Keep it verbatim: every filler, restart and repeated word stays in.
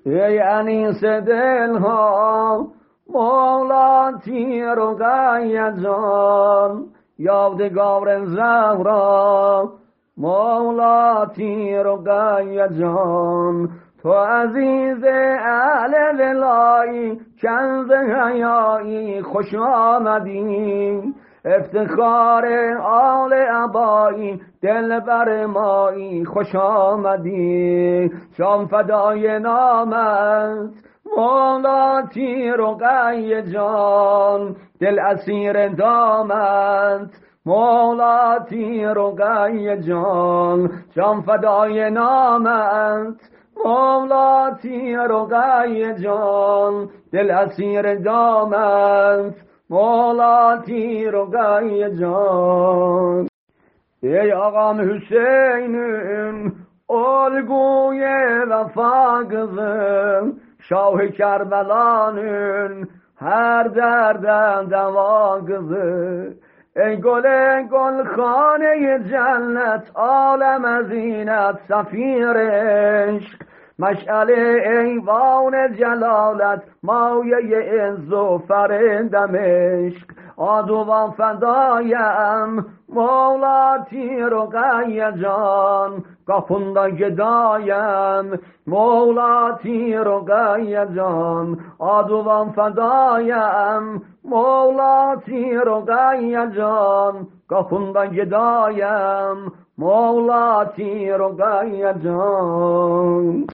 ای انیس دل ها مولا تیر و جان، یادگار زهرا مولا تیر و جان. تو عزیز اهل ولایی کنز حیایی خوش آمدی، افتخار آل عبایی دل بر مایی خوش آمدی. شام فدای نامت مولا تیر و قی جان، دل اسیر دامت مولا تیر و قی جان. شام فدای نامت مولا تیر و قی جان، دل اسیر دامت مولا تیر و قی جان. ای آقام حسینم الگوی وفا قızım، شاه کربلانın her derden deva kızı. ای گل گل خانه cennet عالم زینت سفیر عشق، مشعل ایوان جلالت مایه عز و فر دمشق. آدوان فدایم مولا تیر و قی جان، kapında gedayem مولا تیر و قی جان. آدوان فدایم مولا تیر و قی جان، kapında gedayem مولا تیر و قی جان.